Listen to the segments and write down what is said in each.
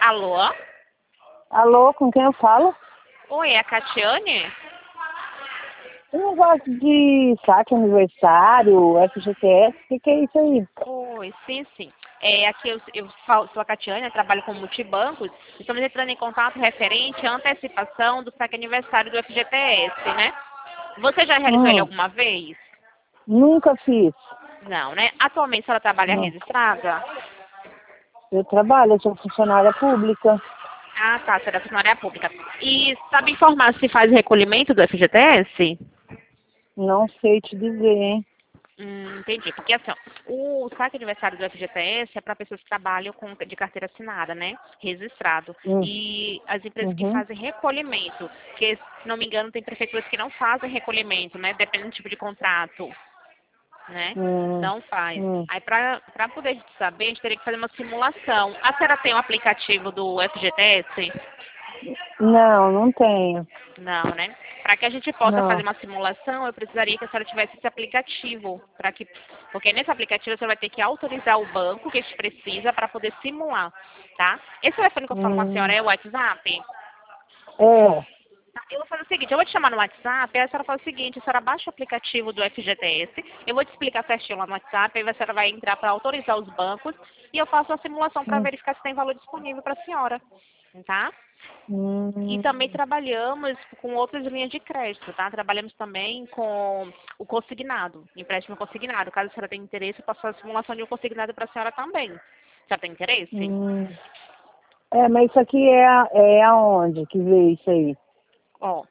Alô? Alô, com quem eu falo? Oi, é a Catiane? Um negócio de saque aniversário, FGTS, o que é isso aí? Oi, sim, sim. Aqui sou a Catiane, eu trabalho com multibancos. Estamos entrando em contato referente à antecipação do saque aniversário do FGTS, né? Você já realizou ele alguma vez? Nunca fiz. Não, né? Atualmente a senhora trabalha Não. registrada? Eu trabalho, eu sou funcionária pública. Ah, tá, você é da funcionária pública. E sabe informar se faz recolhimento do FGTS? Não sei te dizer, hein? Entendi. Porque assim, ó, o saque aniversário do FGTS é para pessoas que trabalham de carteira assinada, né? Registrado. Hum. E as empresas que Uhum. fazem recolhimento, porque, se não me engano, tem prefeituras que não fazem recolhimento, né? Dependendo do tipo de contrato, né? Hum. Não faz. Hum. Aí, para poder saber, a gente teria que fazer uma simulação. A senhora tem o aplicativo do FGTS? Não, não tenho. Não, né? Para que a gente possa fazer Não. uma simulação, eu precisaria que a senhora tivesse esse aplicativo, porque nesse aplicativo você vai ter que autorizar o banco que a gente precisa para poder simular, tá? Esse telefone que eu falo com a senhora Hum. é o WhatsApp? É. Tá, eu vou fazer o seguinte, eu vou te chamar no WhatsApp, aí a senhora faz o seguinte, a senhora baixa o aplicativo do FGTS, eu vou te explicar certinho lá no WhatsApp, aí a senhora vai entrar para autorizar os bancos e eu faço a simulação para Hum. verificar se tem valor disponível para a senhora, tá? E Hum. também trabalhamos com outras linhas de crédito, tá? Trabalhamos também com o consignado, empréstimo consignado. Caso a senhora tenha interesse, eu faço a simulação de um consignado para a senhora também. A senhora tem interesse? Hum. É, mas isso aqui é aonde que vê isso aí? Ó,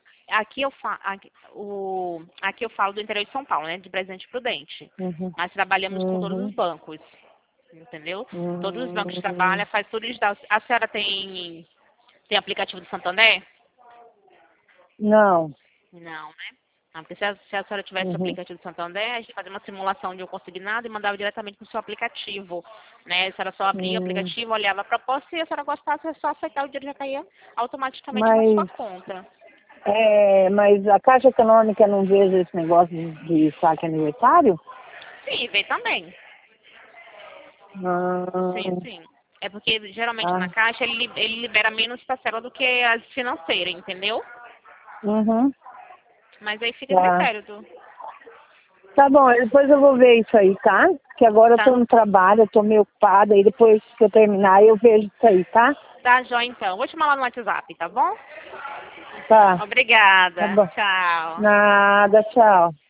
aqui eu falo do interior de São Paulo, né? De Presidente Prudente. Uhum. Nós trabalhamos com todos os Uhum. bancos, entendeu? Todos os bancos Hum. trabalham, faz tudo digital. A senhora tem aplicativo do Santander? Não. Não, né? Ah, porque se a senhora tivesse o Uhum. aplicativo do Santander, a gente fazia uma simulação de um consignado e mandava diretamente no seu aplicativo, né? A senhora só abria o Hum. aplicativo, olhava a proposta e se a senhora gostasse, é só aceitar, o dinheiro já caía automaticamente na sua Mas, conta. mas a Caixa Econômica não vejo esse negócio de saque aniversário? Sim, vem também. Sim, Ah, sim. É porque geralmente na ah, Caixa ele libera menos parcela do que as financeiras, entendeu? uhum, Mas aí fica a tá. critério do. Tá bom, depois eu vou ver isso aí, tá? Que agora eu tô Tá, no trabalho, eu tô meio ocupada, e depois que eu terminar eu vejo isso aí, tá? tá, Jó, então. Vou te mandar no WhatsApp, tá bom? Tá, tá Obrigada. bom. Tchau. Nada, tchau.